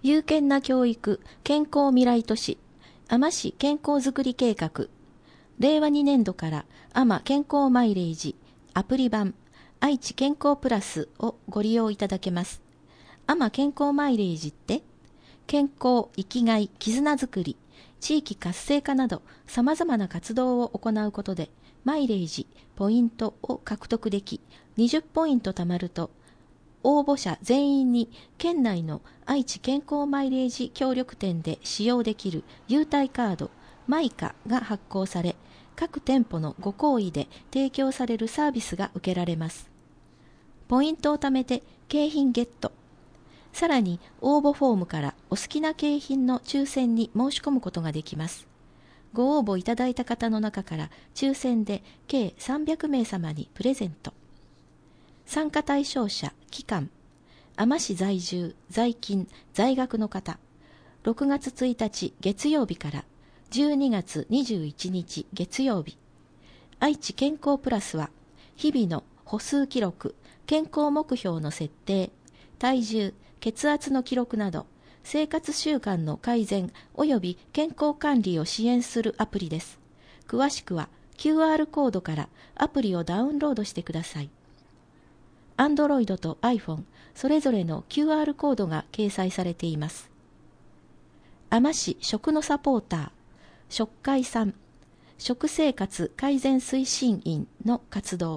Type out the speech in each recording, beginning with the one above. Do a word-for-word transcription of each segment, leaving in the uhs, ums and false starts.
有権な教育健康未来都市あま市健康づくり計画、れいわにねんどからあま健康マイレージアプリ版愛知健康プラスをご利用いただけます。あま健康マイレージって健康、生きがい、絆づくり、地域活性化など様々な活動を行うことでマイレージ、ポイントを獲得でき、にじゅうポイント貯まると応募者全員に県内の愛知健康マイレージ協力店で使用できる優待カードマイカが発行され、各店舗のご厚意で提供されるサービスが受けられます。ポイントを貯めて景品ゲット。さらに応募フォームからお好きな景品の抽選に申し込むことができます。ご応募いただいた方の中から抽選で計さんびゃくめい様にプレゼント。参加対象者、期間、あま市在住、在勤、在学の方、ろくがつついたち月曜日からじゅうにがつにじゅういちにち月曜日。愛知健康プラスは、日々の歩数記録、健康目標の設定、体重、血圧の記録など、生活習慣の改善及び健康管理を支援するアプリです。詳しくは キューアール コードからアプリをダウンロードしてください。Android と iPhone それぞれの キューアール コードが掲載されています。あま市食のサポーター、食会さん、食生活改善推進員の活動。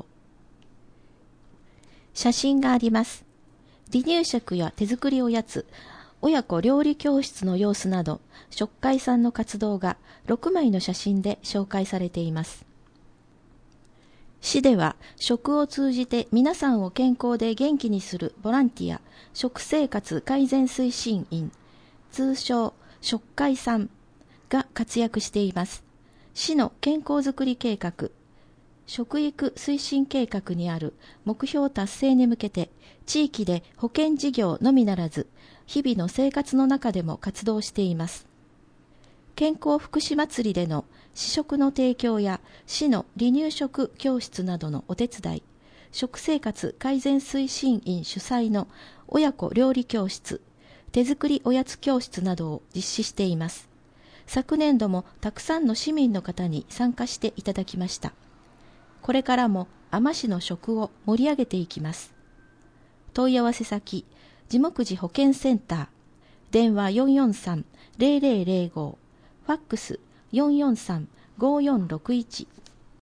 写真があります。離乳食や手作りおやつ、親子料理教室の様子など、食会さんの活動がろくまいの写真で紹介されています。市では食を通じて皆さんを健康で元気にするボランティア、食生活改善推進員、通称食会さんが活躍しています。市の健康づくり計画、食育推進計画にある目標達成に向けて、地域で保健事業のみならず、日々の生活の中でも活動しています。健康福祉祭りでの試食の提供や市の離乳食教室などのお手伝い、食生活改善推進員主催の親子料理教室、手作りおやつ教室などを実施しています。昨年度もたくさんの市民の方に参加していただきました。これからもあま市の食を盛り上げていきます。問い合わせ先、地目寺保健センター、電話 よんよんさん ゼロゼロゼロご、ファックス よんよんさん ごよんろくいち。